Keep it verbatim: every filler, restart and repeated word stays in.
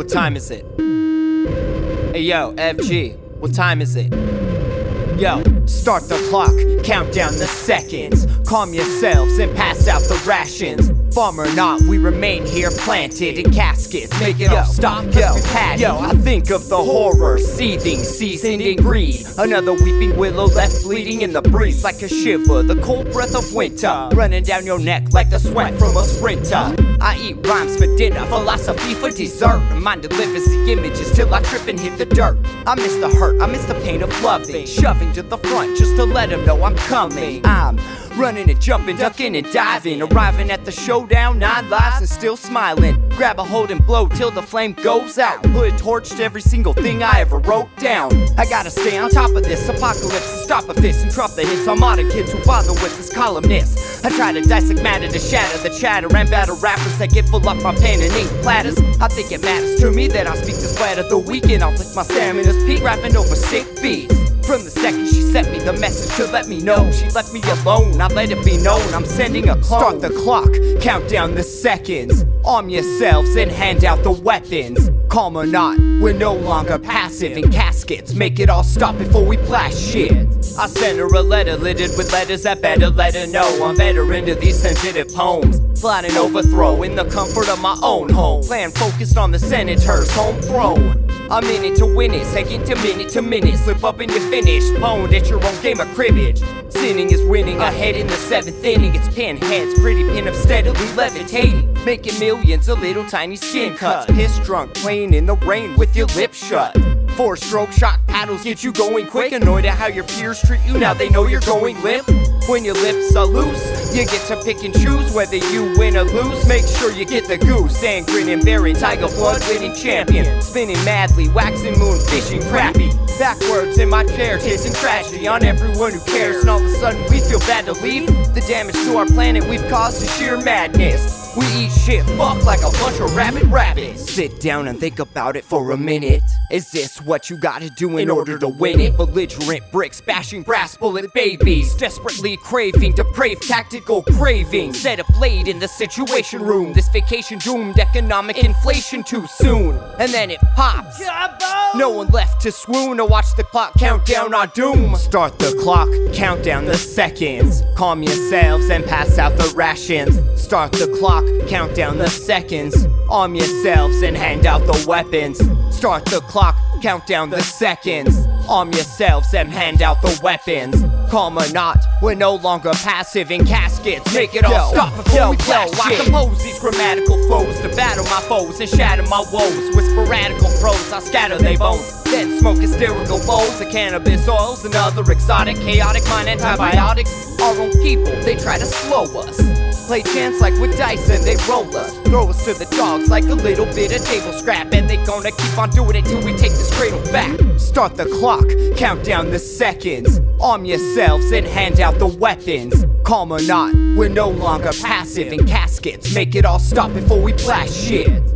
What time is it? Hey yo, F G, what time is it? Yo, start the clock, count down the seconds. Calm yourselves and pass out the rations. Bomb or not, we remain here planted in caskets. Make it yo, all stop, yo, we've had yo, I think of the horror, seething, seasoned in greed. Another weeping willow left bleeding in the breeze like a shiver. The cold breath of winter running down your neck like the sweat from a sprinter. I eat rhymes for dinner, philosophy for dessert. Mind delivers the images till I trip and hit the dirt. I miss the hurt, I miss the pain of loving, shoving to the front just to let them know I'm coming. I'm running and jumping, ducking and diving, arriving at the showdown, nine lives and still smiling. Grab a hold and blow till the flame goes out. Put a torch to every single thing I ever wrote down. I gotta stay on top of this apocalypse and stop a fist and drop the hits on modern kids who bother with this columnist. I try to dissect matter to shatter the chatter and battle rappers that get full up on pen and ink platters. I think it matters to me that I speak this way at the weekend. I'll lick my stamina's peak rapping over sick beats. From the second she sent me the message to let me know she left me alone, I let it be known I'm sending a clone. Start the clock, count down the seconds. Arm yourselves and hand out the weapons. Calm or not, we're no longer passive in caskets. Make it all stop before we blast shit. I sent her a letter littered with letters that better let her know I'm better into these sensitive poems. Plot and overthrow in the comfort of my own home. Plan focused on the senator's home throne. I'm in it to win it, second to minute to minute. Slip up and you're finished, pwned at your own game of cribbage. Sinning is winning, ahead in the seventh inning. It's pinheads, pretty pin up steadily levitating. Making millions of little tiny skin cuts. Piss drunk, playing in the rain with your lips shut. Four stroke shot paddles get you going quick. Annoyed at how your peers treat you, now they know you're going limp. When your lips are loose, you get to pick and choose whether you win or lose. Make sure you get the goose and grin and bear it. Tiger blood winning champion, spinning madly, waxing moon, fishing crappy. Backwards in my chair, chasing tragedy on everyone who cares. And all of a sudden we feel bad to leave. The damage to our planet we've caused is sheer madness. We eat shit, fuck like a bunch of rabid rabbits. Sit down and think about it for a minute. Is this what you gotta do in order to win it? Belligerent bricks, bashing brass bullet babies, desperately craving depraved tactical craving. Set a blade in the situation room. This vacation doomed economic inflation too soon. And then it pops. No one left to swoon or watch the clock count down our doom. Start the clock, count down the seconds. Calm yourselves and pass out the rations. Start the clock, count down the seconds. Arm yourselves and hand out the weapons. Start the clock, count down the seconds. Arm yourselves and hand out the weapons. Calm or not, we're no longer passive in caskets. Make it all yo, stop before yo, we flash yo, shit. I compose these grammatical foes to battle my foes and shatter my woes. With sporadical prose, I scatter they bones. Then smoke hysterical bowls of cannabis oils and other exotic, chaotic mind antibiotics. Our own people, they try to slow us. Play chance like with dice and they roll us. Throw us to the dogs like a little bit of table scrap. And they gonna keep on doing it till we take this cradle back. Start the clock, count down the seconds. Arm yourselves and hand out the weapons. Calm or not, we're no longer passive in caskets. Make it all stop before we blast shit.